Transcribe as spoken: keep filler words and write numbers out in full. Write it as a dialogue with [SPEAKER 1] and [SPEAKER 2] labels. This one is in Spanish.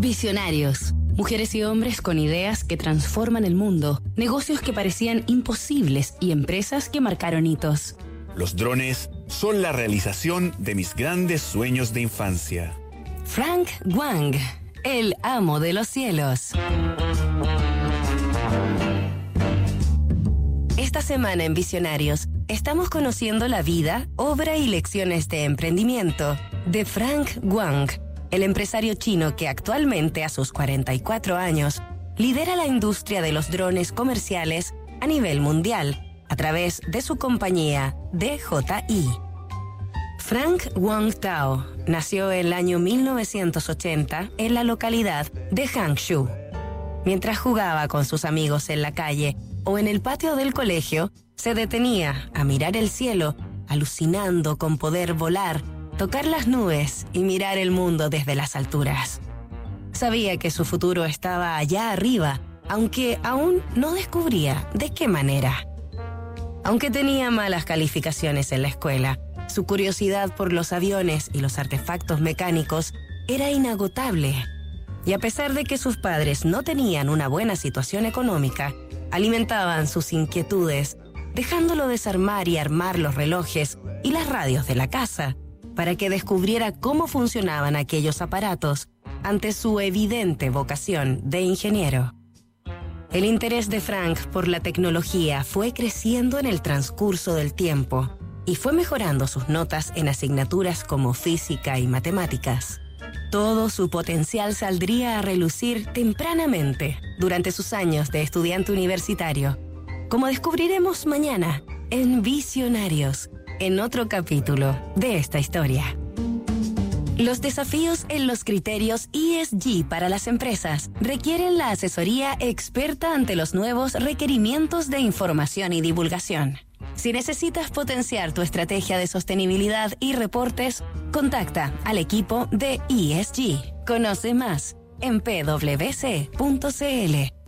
[SPEAKER 1] Visionarios. Mujeres y hombres con ideas que transforman el mundo, negocios que parecían imposibles y empresas que marcaron hitos.
[SPEAKER 2] Los drones son la realización de mis grandes sueños de infancia.
[SPEAKER 1] Frank Wang, el amo de los cielos. Esta semana en Visionarios estamos conociendo la vida, obra y lecciones de emprendimiento de Frank Wang, el empresario chino que actualmente a sus cuarenta y cuatro años lidera la industria de los drones comerciales a nivel mundial a través de su compañía D J I. Frank Wang Tao nació en el año mil novecientos ochenta en la localidad de Hangzhou. Mientras jugaba con sus amigos en la calle o en el patio del colegio, se detenía a mirar el cielo, alucinando con poder volar, tocar las nubes y mirar el mundo desde las alturas. Sabía que su futuro estaba allá arriba, aunque aún no descubría de qué manera. Aunque tenía malas calificaciones en la escuela, su curiosidad por los aviones y los artefactos mecánicos era inagotable. Y a pesar de que sus padres no tenían una buena situación económica, alimentaban sus inquietudes, dejándolo desarmar y armar los relojes y las radios de la casa, para que descubriera cómo funcionaban aquellos aparatos ante su evidente vocación de ingeniero. El interés de Frank por la tecnología fue creciendo en el transcurso del tiempo y fue mejorando sus notas en asignaturas como física y matemáticas. Todo su potencial saldría a relucir tempranamente durante sus años de estudiante universitario, como descubriremos mañana en Visionarios, en otro capítulo de esta historia. Los desafíos en los criterios E S G para las empresas requieren la asesoría experta ante los nuevos requerimientos de información y divulgación. Si necesitas potenciar tu estrategia de sostenibilidad y reportes, contacta al equipo de E S G. Conoce más en p w c punto c l.